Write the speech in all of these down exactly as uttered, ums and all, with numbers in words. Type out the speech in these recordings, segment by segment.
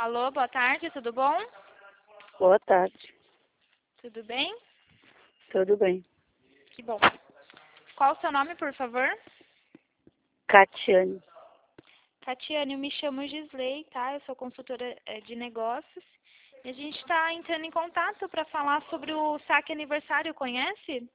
Alô, boa tarde, tudo bom? Boa tarde. Tudo bem? Tudo bem. Que bom. Qual o seu nome, por favor? Catiane. Catiane, eu me chamo Gisley, tá? Eu sou consultora eh, de negócios. E a gente está entrando em contato para falar sobre o saque aniversário, conhece?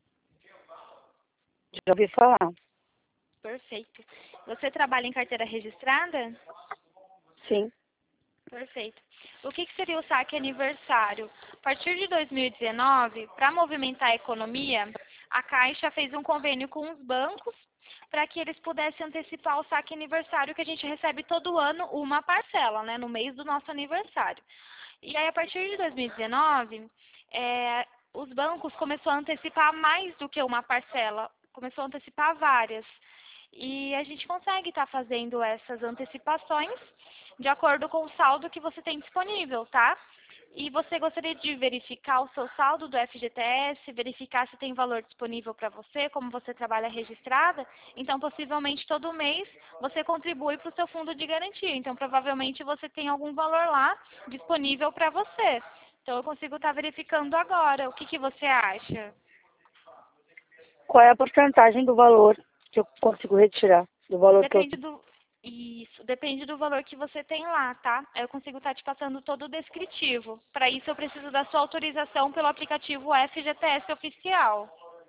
Já ouvi falar. Perfeito. Você trabalha em carteira registrada? Sim. Perfeito. O que, que seria o saque aniversário? A partir de dois mil e dezenove, para movimentar a economia, a Caixa fez um convênio com os bancos para que eles pudessem antecipar o saque aniversário que a gente recebe todo ano uma parcela, né, no mês do nosso aniversário. E aí, a partir de dois mil e dezenove, é, os bancos começaram a antecipar mais do que uma parcela, começou a antecipar várias. E a gente consegue estar fazendo essas antecipações de acordo com o saldo que você tem disponível, tá? E você gostaria de verificar o seu saldo do F G T S, verificar se tem valor disponível para você, como você trabalha registrada, então possivelmente todo mês você contribui para o seu fundo de garantia. Então provavelmente você tem algum valor lá disponível para você. Então eu consigo estar verificando agora. O que, que você acha? Qual é a porcentagem do valor que eu consigo retirar? Do valor que eu Depende do... Isso, depende do valor que você tem lá, tá? Eu consigo estar te passando todo o descritivo. Para isso eu preciso da sua autorização pelo aplicativo F G T S oficial.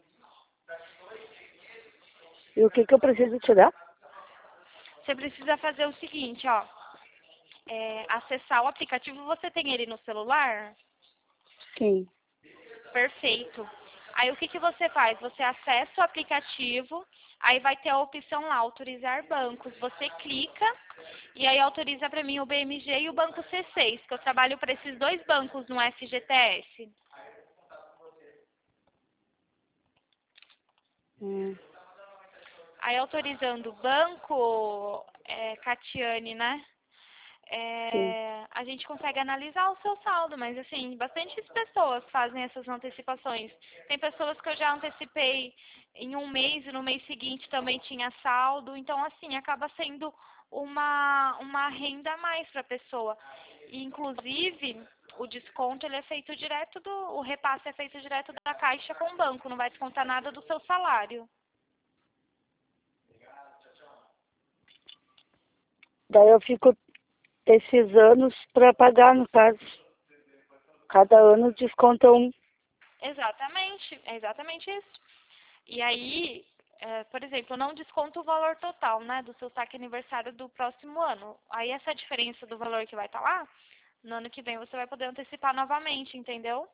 E o que, que eu preciso tirar? Você precisa fazer o seguinte, ó. É, acessar o aplicativo, você tem ele no celular? Sim. Perfeito. Aí o que, que você faz? Você acessa o aplicativo, aí vai ter a opção lá, autorizar bancos. Você clica e aí autoriza para mim o B M G e o Banco C seis, que eu trabalho para esses dois bancos no F G T S. Hum. Aí autorizando o banco, é, Catiane, né? Sim. É, a gente consegue analisar o seu saldo, mas assim, bastante pessoas fazem essas antecipações. Tem pessoas que eu já antecipei em um mês e no mês seguinte também tinha saldo, então assim, acaba sendo uma, uma renda a mais para a pessoa. E, inclusive, o desconto ele é feito direto do, o repasse é feito direto da Caixa com o banco, não vai descontar nada do seu salário. Daí eu fico esses anos para pagar, no caso. Cada ano desconta um. Exatamente, é exatamente isso. E aí, é, por exemplo, não desconta o valor total, né, do seu saque aniversário do próximo ano. Aí essa diferença do valor que vai estar lá, no ano que vem você vai poder antecipar novamente, entendeu?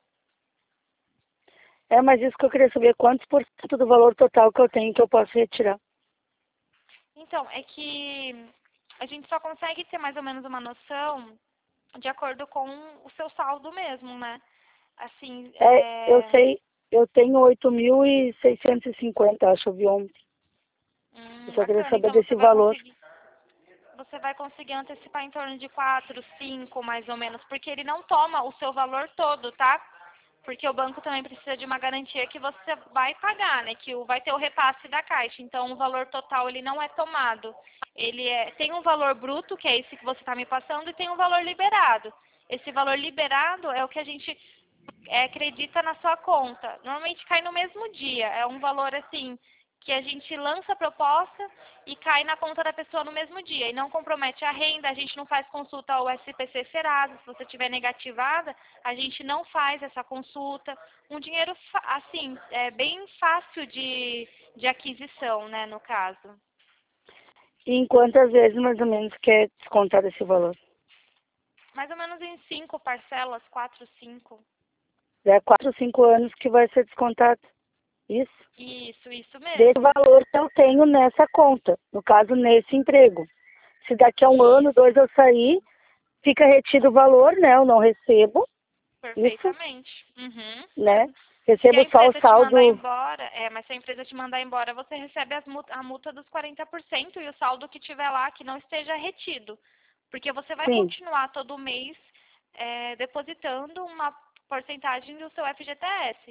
É, mas isso que eu queria saber, quantos por cento do valor total que eu tenho que eu posso retirar? Então, é que a gente só consegue ter mais ou menos uma noção de acordo com o seu saldo mesmo, né? Assim, É, eu é... sei, eu tenho oito mil e seiscentos e cinquenta, acho, eu vi ontem. Eu Hum, só queria bacana. saber Então você desse vai valor. conseguir você vai conseguir antecipar em torno de quatro, cinco, mais ou menos, porque ele não toma o seu valor todo, tá? Porque o banco também precisa de uma garantia que você vai pagar, né? Que o- vai ter o repasse da Caixa. Então, o valor total ele não é tomado. Ele é, tem um valor bruto, que é esse que você está me passando, e tem um valor liberado. Esse valor liberado é o que a gente é, acredita na sua conta. Normalmente cai no mesmo dia. É um valor assim que a gente lança a proposta e cai na conta da pessoa no mesmo dia. E não compromete a renda, a gente não faz consulta ao S P C Serasa. Se você tiver negativada, a gente não faz essa consulta. Um dinheiro, fa- assim, é bem fácil de, de aquisição, né, no caso. E em quantas vezes, mais ou menos, que é descontado esse valor? Mais ou menos em cinco parcelas, quatro, cinco. É quatro, cinco anos que vai ser descontado. Isso? Isso, isso Desse mesmo. valor que eu tenho nessa conta. No caso, nesse emprego. Se daqui a um ano, Isso. dois eu sair, fica retido o valor, né? Eu não recebo. Isso, Perfeitamente. Uhum. né? Se a Recebo só o empresa te mandar saldo. embora, é, mas se a empresa te mandar embora, você recebe as mu- a multa dos quarenta por cento e o saldo que tiver lá que não esteja retido. Porque você vai Sim. continuar todo mês é, depositando uma porcentagem do seu F G T S.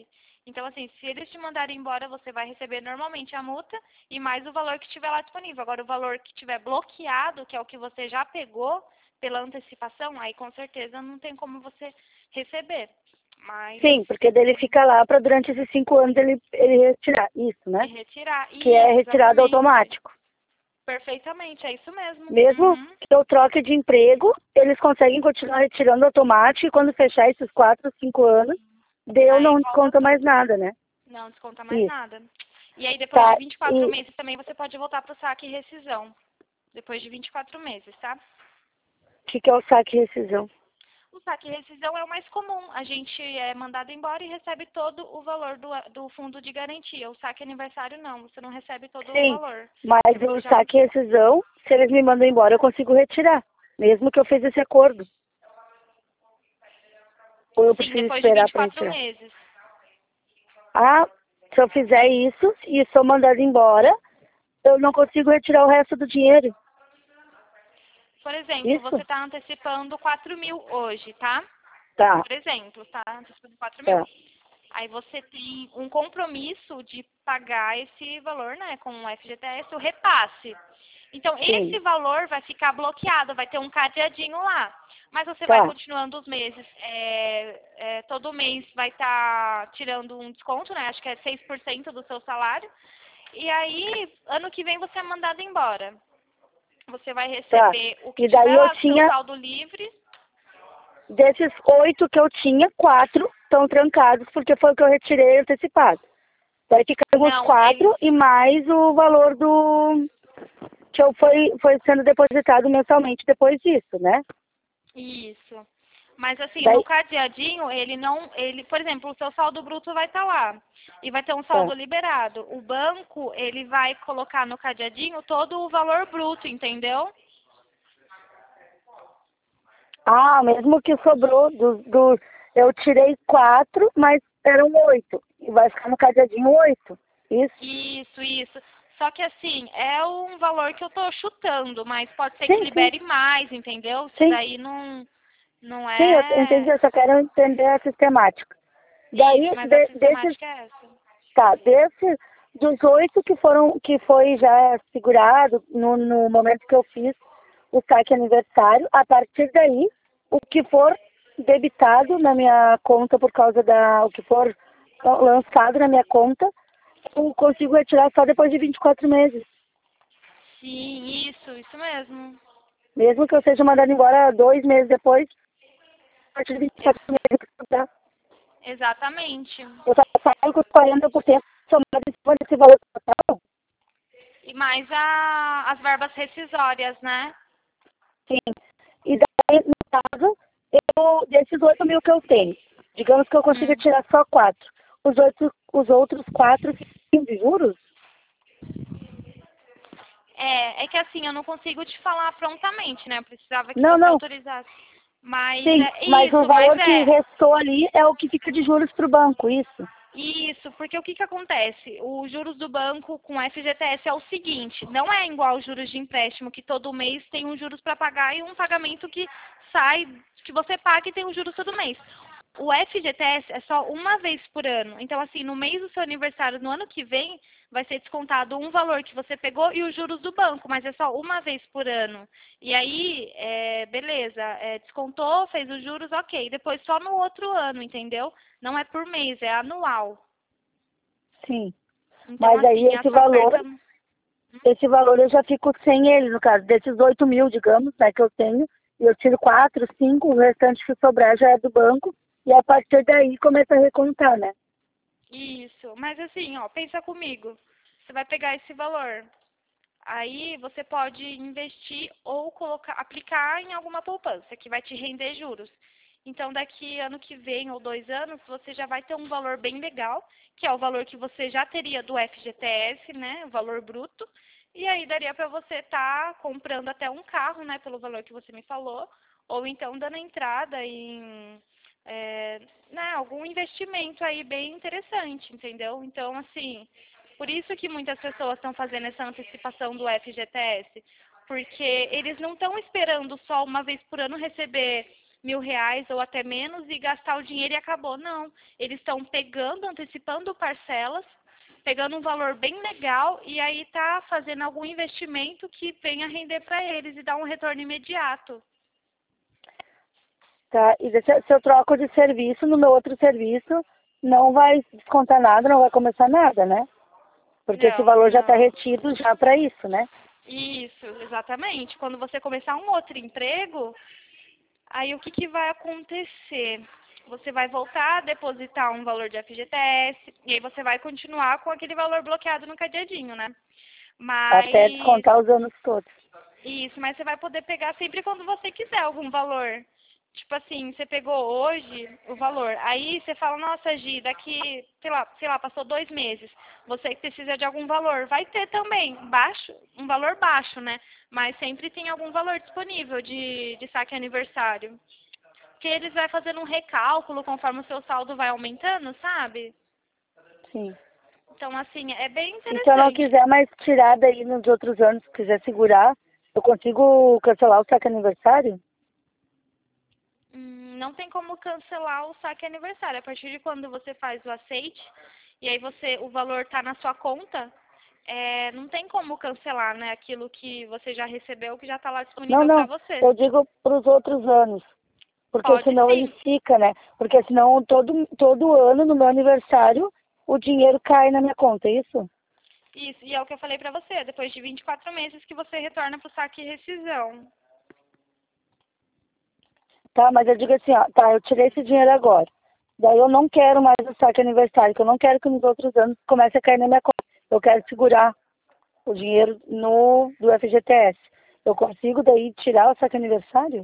Então, assim, se eles te mandarem embora, você vai receber normalmente a multa e mais o valor que estiver lá disponível. Agora, o valor que estiver bloqueado, que é o que você já pegou pela antecipação, aí com certeza não tem como você receber. Mas Sim, porque dele fica lá para durante esses cinco anos ele, ele retirar. Isso, né? e retirar. Que é Isso, retirado exatamente. automático. Perfeitamente, é isso mesmo. Mesmo Uhum. que eu troque de emprego, eles conseguem continuar retirando automático e quando fechar esses quatro, cinco anos, deu Aí não volta desconta mais tudo. nada, né? Não desconta mais Isso. nada. E aí, depois de Tá. vinte e quatro E meses também, você pode voltar para o saque e rescisão. Depois de vinte e quatro meses, tá? o que, que é o saque e rescisão? O saque e rescisão é o mais comum. A gente é mandado embora e recebe todo o valor do, do fundo de garantia. O saque aniversário não, você não recebe todo o Sim, valor. mas Porque você o já não... saque e rescisão, se eles me mandam embora, eu consigo retirar. Mesmo que eu fiz esse acordo. Ou eu Sim, preciso depois de esperar vinte e para quatro retirar? meses. Ah, se eu fizer Sim. isso e sou mandado embora, eu não consigo retirar o resto do dinheiro. Por exemplo, você Isso? está antecipando quatro mil hoje, tá? Tá, Por exemplo, está antecipando quatro mil. tá. Aí você tem um compromisso de pagar esse valor, né, com o F G T S, o repasse. Então, esse Sim, valor vai ficar bloqueado, vai ter um cadeadinho lá. Mas você vai tá. continuando os meses, é, é, todo mês vai estar tirando um desconto, né? Acho que é seis por cento do seu salário. E aí, ano que vem você é mandado embora. Você vai Tá. receber o que E daí tiver eu lá do seu tinha, saldo livre. desses oito que eu tinha, quatro estão trancados porque foi o que eu retirei antecipado. Daí ficam os Não, eles quatro e mais o valor do que eu foi, foi sendo depositado mensalmente depois disso, né? Isso. Mas assim, no Daí, cadeadinho, ele não, ele, por exemplo, o seu saldo bruto vai estar lá e vai ter um tá. saldo liberado. O banco, ele vai colocar no cadeadinho todo o valor bruto, entendeu? Ah, mesmo que sobrou do, do eu tirei quatro, mas eram oito. E vai ficar no cadeadinho oito. Isso? Isso, isso. Só que assim, é um valor que eu tô chutando, mas pode ser que Sim, sim, libere mais, entendeu? Isso sim. daí não, não Sim, eu entendi, é eu só quero entender a sistemática. isso, Daí, mas a de, desses, sistemática é essa. tá, desses, dos oito que foram, que foi já segurado no, no momento que eu fiz o saque aniversário, a partir daí, o que for debitado na minha conta por causa da, o que for lançado na minha conta, eu consigo retirar só depois de vinte e quatro meses. Sim, isso, isso mesmo. Mesmo que eu seja mandado embora dois meses depois, a partir de vinte e quatro Ex- meses, tá? exatamente. Eu só saio com os quarenta por cento somado em cima desse valor total. E mais a, as verbas rescisórias, né? Sim. E daí, no caso, eu, desses oito mil que eu tenho, digamos que eu consiga Hum. tirar só quatro. Os, oito, os outros quatro ficam de juros? É, é que assim, eu não consigo te falar prontamente, né? Eu precisava que Não, você não. autorizasse. Mas Sim, é mas o isso, mas valor que é. restou ali é o que fica de juros para o banco, isso? Isso, porque o que que acontece? Os juros do banco com F G T S é o seguinte, não é igual os juros de empréstimo, que todo mês tem um juros para pagar e um pagamento que sai, que você paga e tem um juros todo mês. O F G T S é só uma vez por ano. Então, assim, no mês do seu aniversário, no ano que vem, vai ser descontado um valor que você pegou e os juros do banco, mas é só uma vez por ano. E aí, é, beleza, é, descontou, fez os juros, ok. Depois só no outro ano, entendeu? Não é por mês, é anual. Sim. Então, Mas aí assim, a esse sua valor, carta. esse valor eu já fico sem ele, no caso, desses oito mil, digamos, né, que eu tenho, e eu tiro quatro, cinco, o restante que sobrar já é do banco, e a partir daí começa a recontar, né? Isso. Mas assim, ó, pensa comigo. Você vai pegar esse valor. Aí você pode investir ou colocar, aplicar em alguma poupança que vai te render juros. Então, daqui ano que vem ou dois anos, você já vai ter um valor bem legal, que é o valor que você já teria do F G T S, né? O valor bruto. E aí daria para você estar comprando até um carro, né? Pelo valor que você me falou. Ou então dando entrada em é, né, algum investimento aí bem interessante, entendeu? Então, assim, por isso que muitas pessoas estão fazendo essa antecipação do F G T S, porque eles não estão esperando só uma vez por ano receber mil reais ou até menos e gastar o dinheiro e acabou. Não, eles estão pegando, antecipando parcelas, pegando um valor bem legal e aí tá fazendo algum investimento que venha render para eles e dar um retorno imediato. Tá, e se, se eu troco de serviço, no meu outro serviço, não vai descontar nada, não vai começar nada, né? Porque esse Não, valor já está não. retido já para isso, né? Isso, exatamente. Quando você começar um outro emprego, aí o que, que vai acontecer? Você vai voltar a depositar um valor de F G T S e aí você vai continuar com aquele valor bloqueado no cadeadinho, né? Até Mas descontar os anos todos. isso, mas você vai poder pegar sempre quando você quiser algum valor. Tipo assim, você pegou hoje o valor, aí você fala, nossa, Gi, daqui, sei lá, sei lá, passou dois meses, você precisa de algum valor. Vai ter também, baixo, um valor baixo, né? Mas sempre tem algum valor disponível de, de saque aniversário. Porque eles vão fazendo um recálculo conforme o seu saldo vai aumentando, sabe? Sim. Então, assim, é bem E se eu não interessante. quiser mais tirar daí nos outros anos, quiser segurar, eu consigo cancelar o saque aniversário? Hum, não tem como cancelar o saque aniversário. A partir de quando você faz o aceite, e aí você, o valor está na sua conta, é, não tem como cancelar, né? Aquilo que você já recebeu, que já está lá Não, disponível para não. você. Eu digo para os outros anos. Porque Pode senão ele sim. fica, né? Porque senão todo, todo ano, no meu aniversário, o dinheiro cai na minha conta, é isso? Isso, e é o que eu falei para você, depois de vinte e quatro meses que você retorna para o saque e rescisão. Tá, mas eu digo assim, ó, tá, eu tirei esse dinheiro agora. Daí eu não quero mais o saque aniversário, que eu não quero que nos outros anos comece a cair na minha conta. Eu quero segurar o dinheiro no do F G T S. Eu consigo daí tirar o saque aniversário?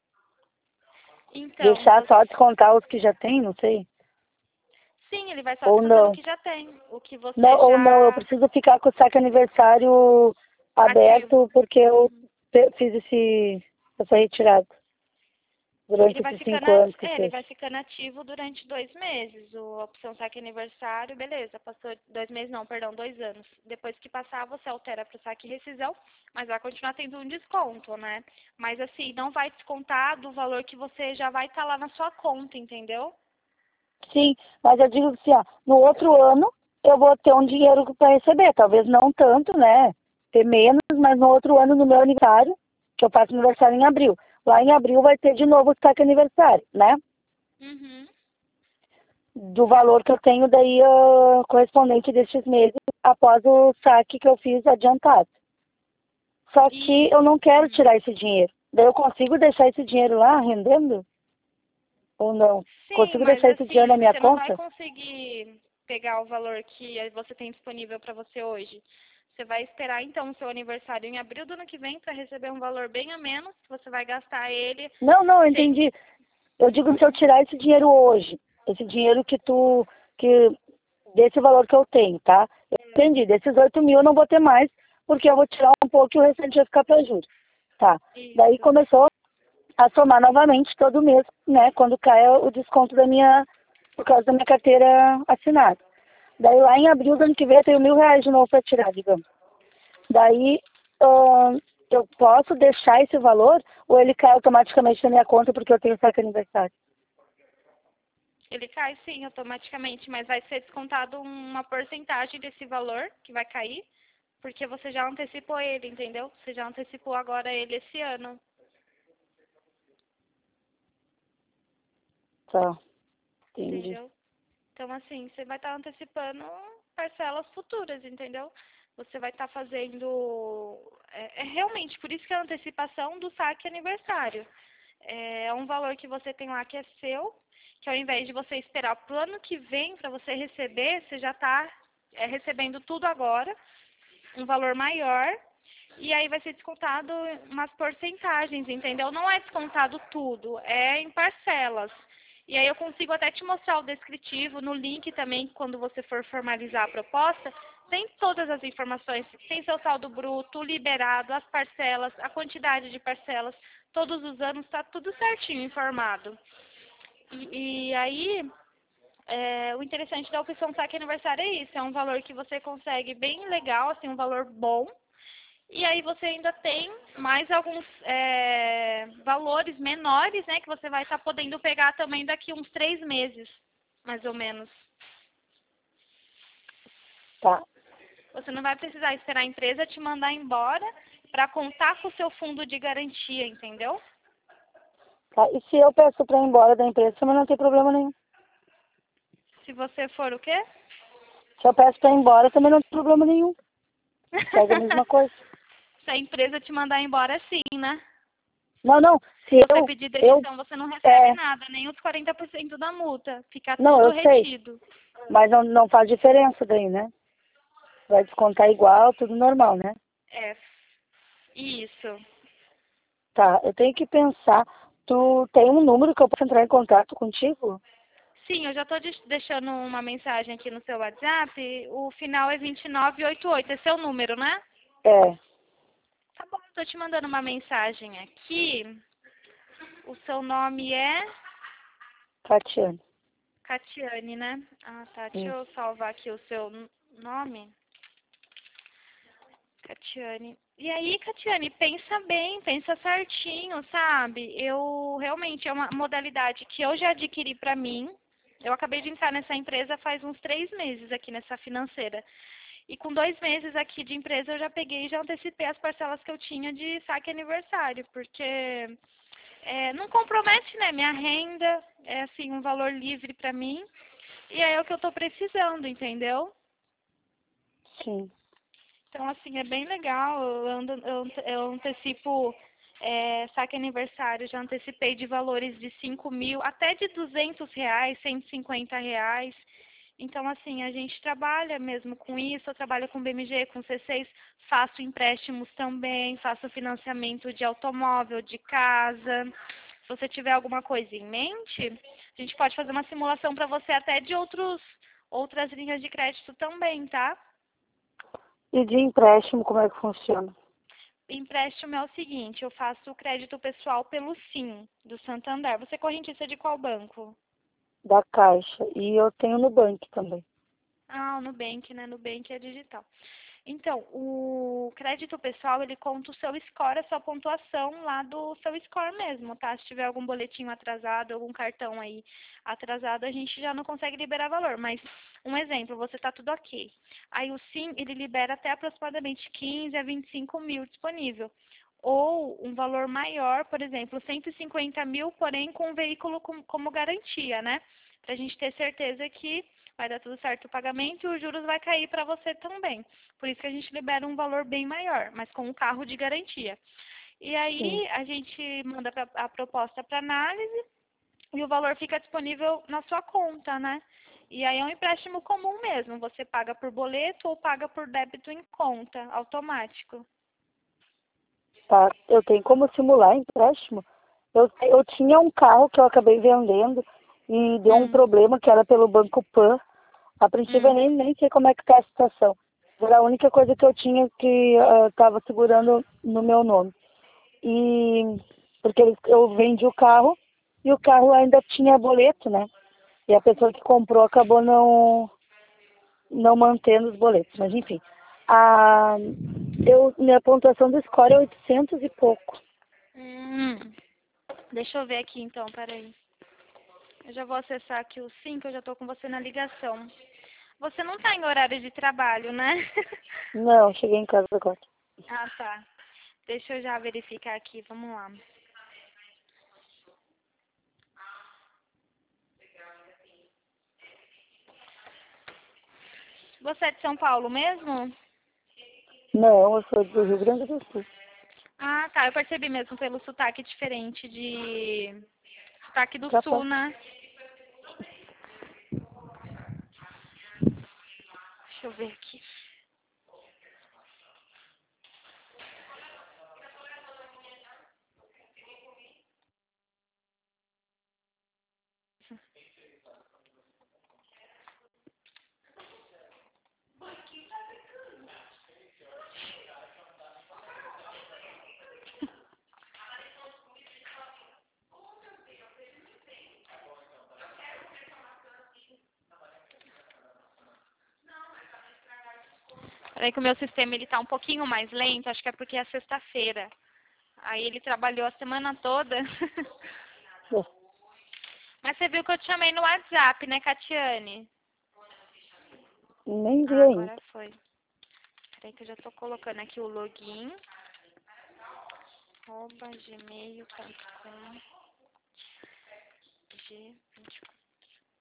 Então, Deixar só você... descontar os que já tem, não sei. sim, ele vai só Ou descontando o não. que já tem, o que Não, você ou não, eu já preciso ficar com o saque aniversário ativo. aberto porque eu pe- fiz esse, essa retirada Ele durante vai esses ficando, cinco a- anos que é, ele seja. vai ficando ativo durante dois meses. O, a opção saque aniversário, beleza, passou dois meses não, perdão, dois anos. Depois que passar, você altera para o saque e rescisão, mas vai continuar tendo um desconto, né? Mas assim, não vai descontar do valor que você já vai estar lá na sua conta, entendeu? Sim, mas eu digo assim, ó, no outro ano eu vou ter um dinheiro para receber, talvez não tanto, né? Ter menos, mas no outro ano, no meu aniversário, que eu faço aniversário em abril, lá em abril vai ter de novo o saque aniversário, né? Uhum. Do valor que eu tenho daí ah, correspondente destes meses após o saque que eu fiz adiantado. Só que eu Isso. não quero Uhum. tirar esse dinheiro. Daí eu consigo deixar esse dinheiro lá rendendo? Ou não? Sim, Consigo mas deixar esse dinheiro na assim, minha você não vai conta? conseguir pegar o valor que você tem disponível para você hoje. Você vai esperar então o seu aniversário em abril do ano que vem para receber um valor bem a menos, que você vai gastar ele Não, não, eu sem. entendi. Eu digo se eu tirar esse dinheiro hoje, esse dinheiro que tu, que, desse valor que eu tenho, tá? Eu entendi, desses oito mil eu não vou ter mais, porque eu vou tirar um pouco e o restante vai ficar para juros. Tá. Daí Isso. começou a somar novamente todo mês, né? Quando cai o desconto da minha, por causa da minha carteira assinada. Daí lá em abril do ano que vem eu tenho mil reais de novo para tirar, digamos. Daí ahn, eu posso deixar esse valor ou ele cai automaticamente na minha conta porque eu tenho saque aniversário? Ele cai sim, automaticamente, mas vai ser descontado uma porcentagem desse valor que vai cair, porque você já antecipou ele, entendeu? Você já antecipou agora ele esse ano, Tá, entendi. entendeu? Então, assim, você vai estar antecipando parcelas futuras, entendeu? Você vai estar fazendo. É, é realmente, por isso que é a antecipação do saque aniversário. É um valor que você tem lá que é seu, que ao invés de você esperar para o ano que vem para você receber, você já está é, recebendo tudo agora, um valor maior, e aí vai ser descontado umas porcentagens, entendeu? Não é descontado tudo, é em parcelas. E aí eu consigo até te mostrar o descritivo no link também, quando você for formalizar a proposta, tem todas as informações, tem seu saldo bruto, liberado, as parcelas, a quantidade de parcelas, todos os anos está tudo certinho informado. E, e aí, é, o interessante da opção saque aniversário é isso, é um valor que você consegue bem legal, assim, um valor bom, E aí você ainda tem mais alguns é, valores menores, né? Que você vai estar podendo pegar também daqui uns três meses, mais ou menos. Tá. Você não vai precisar esperar a empresa te mandar embora para contar com o seu fundo de garantia, entendeu? Tá. E se eu peço para ir embora da empresa, também não tem problema nenhum. Se você for o quê? Se eu peço para ir embora, também não tem problema nenhum. Segue a mesma coisa. Se a empresa te mandar embora, sim, né? Não, não. Se Se você eu, pedir eu, demissão, você não recebe é, nada, nem os quarenta por cento da multa. Fica não, tudo eu sei, retido. mas não, não faz diferença daí, né? Vai descontar igual, tudo normal, né? É, isso. Tá, eu tenho que pensar. Tu tem um número que eu posso entrar em contato contigo? Sim, eu já estou deixando uma mensagem aqui no seu WhatsApp. O final é vinte e nove oitenta e oito. Esse é o número, né? É, Tá bom, estou te mandando uma mensagem aqui. O seu nome é Tatiane. Catiane, né? Ah, tá. Deixa eu Isso. salvar aqui o seu n- nome. Catiane. E aí, Catiane, pensa bem, pensa certinho, sabe? Eu realmente é uma modalidade que eu já adquiri para mim. Eu acabei de entrar nessa empresa faz uns três meses aqui nessa financeira. E com dois meses aqui de empresa eu já peguei e já antecipei as parcelas que eu tinha de saque aniversário, porque é, não compromete, né? Minha renda é assim um valor livre para mim e é o que eu estou precisando, entendeu? Sim. Então, assim, é bem legal. Eu, ando, eu, eu antecipo é, saque aniversário, já antecipei de valores de cinco mil, até de duzentos reais, cento e cinquenta reais. Então, assim, a gente trabalha mesmo com isso. Eu trabalho com B M G, com C seis, faço empréstimos também, faço financiamento de automóvel, de casa. Se você tiver alguma coisa em mente, a gente pode fazer uma simulação para você até de outros, outras linhas de crédito também, tá? E de empréstimo, como é que funciona? Empréstimo é o seguinte, eu faço o crédito pessoal pelo Sim, do Santander. Você é correntista de qual banco? Da Caixa. E eu tenho no banco também. Ah, o Nubank, né? Nubank é digital. Então, o crédito pessoal, ele conta o seu score, a sua pontuação lá do seu score mesmo, tá? Se tiver algum boletinho atrasado, algum cartão aí atrasado, a gente já não consegue liberar valor. Mas, um exemplo, você tá tudo ok. Aí o Sim, ele libera até aproximadamente quinze a vinte e cinco mil disponível. Ou um valor maior, por exemplo, cento e cinquenta mil, porém com um veículo com, como garantia, né? Pra gente ter certeza que vai dar tudo certo o pagamento e os juros vai cair para você também. Por isso que a gente libera um valor bem maior, mas com um carro de garantia. E Sim. aí a gente manda pra, a proposta para análise e o valor fica disponível na sua conta, né? E aí é um empréstimo comum mesmo. Você paga por boleto ou paga por débito em conta, automático. Tá. Eu tenho como simular empréstimo? Eu, eu tinha um carro que eu acabei vendendo e deu um Hum, problema que era pelo Banco Pan. A princípio eu hum, nem, nem sei como é que tá a situação. Era a única coisa que eu tinha que estava segurando no meu nome. E porque eles- eu vendi o carro e o carro ainda tinha boleto, né? E a pessoa que comprou acabou não, não mantendo os boletos. Mas enfim. A, eu, minha pontuação do score é oitocentos e pouco. hum. Deixa eu ver aqui então, peraí. Eu já vou acessar aqui o Sim, que eu já estou com você na ligação. Você não está em horário de trabalho, né? Não, cheguei em casa agora. Ah, tá. Deixa eu já verificar aqui, vamos lá. Você é de São Paulo mesmo? Não, eu sou do Rio Grande do Sul. Ah, tá. Eu percebi mesmo pelo sotaque diferente de... Sotaque do Sul, Capaz. né? Deixa eu ver aqui. Peraí que o meu sistema ele tá um pouquinho mais lento, acho que é porque é sexta-feira. Aí ele trabalhou a semana toda. É, Mas você viu que eu te chamei no WhatsApp, né, Catiane? nem vi Ah, ainda. agora foi. Peraí que eu já tô colocando aqui o login. arroba gmail ponto com G vinte e quatro.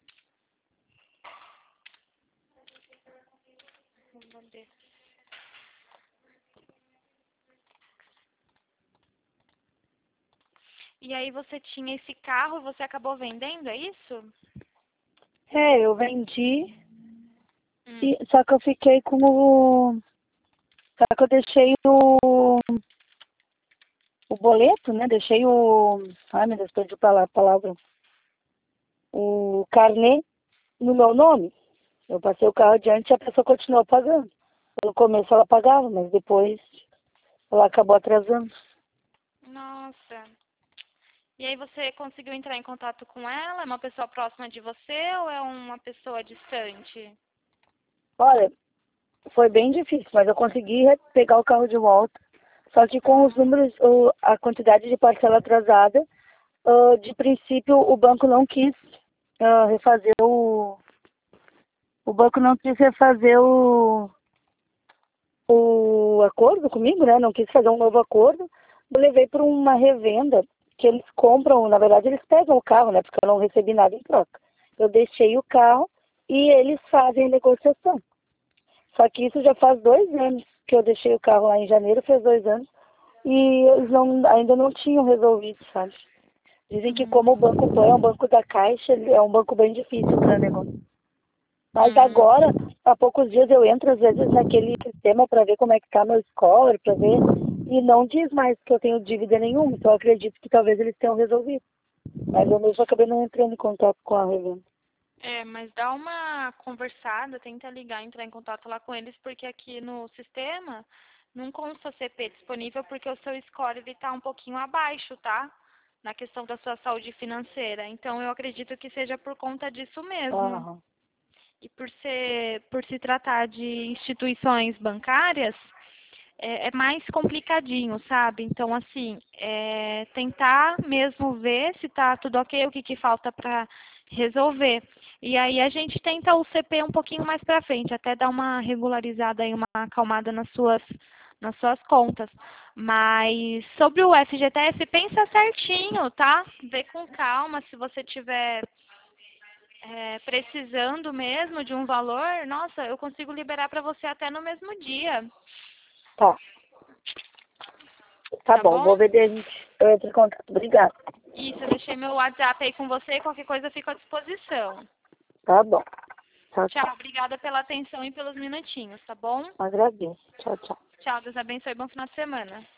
E aí você tinha esse carro, você acabou vendendo, é isso? É, eu vendi, Hum. e, só que eu fiquei com o... Só que eu deixei o, o boleto, né? Deixei o... Ai, meu Deus, perdi a pala- palavra. O carnê no meu nome. Eu passei o carro adiante e a pessoa continuou pagando. No começo ela pagava, mas depois ela acabou atrasando. Nossa. E aí você conseguiu entrar em contato com ela? É uma pessoa próxima de você ou é uma pessoa distante? Olha, foi bem difícil, mas eu consegui re- pegar o carro de volta. Só que com os Ah, números, o- a quantidade de parcela atrasada, ah, de princípio o banco não quis ah, refazer o. O banco não quis refazer o, o acordo comigo, né? Não quis fazer um novo acordo. Eu levei para uma revenda que eles compram, na verdade eles pegam o carro, né? Porque eu não recebi nada em troca. Eu deixei o carro e eles fazem a negociação. Só que isso já faz dois anos que eu deixei o carro lá em janeiro, fez dois anos, e eles não, ainda não tinham resolvido, sabe? Dizem que como o hum, Banco Pan é um banco da Caixa, ele é um banco bem difícil para negócio. Mas agora, hum. há poucos dias eu entro às vezes naquele sistema para ver como é que tá meu score, para ver, e não diz mais que eu tenho dívida nenhuma, então eu acredito que talvez eles tenham resolvido. Mas eu mesmo acabei não entrando em contato com a revenda. É, mas dá uma conversada, tenta ligar, entrar em contato lá com eles, porque aqui no sistema não consta C P disponível porque o seu score ele tá um pouquinho abaixo, tá? Na questão da sua saúde financeira. Então eu acredito que seja por conta disso mesmo. Aham. E por ser, por se tratar de instituições bancárias, é, é mais complicadinho, sabe? Então, assim, é, tentar mesmo ver se tá tudo ok, o que que falta para resolver. E aí a gente tenta o C P um pouquinho mais para frente, até dar uma regularizada aí, uma acalmada nas suas nas suas contas. Mas sobre o F G T S, pensa certinho, tá? Vê com calma, se você tiver é, precisando mesmo de um valor, nossa, eu consigo liberar para você até no mesmo dia, Tá, tá tá bom, bom? vou ver de gente. Eu entro em contato. Obrigada. Isso, eu deixei meu WhatsApp aí com você, qualquer coisa eu fico à disposição. Tá bom. Tchau, Tchau, tchau. obrigada pela atenção e pelos minutinhos, tá bom? Agradeço. Tchau, tchau. Tchau, Deus abençoe, bom final de semana.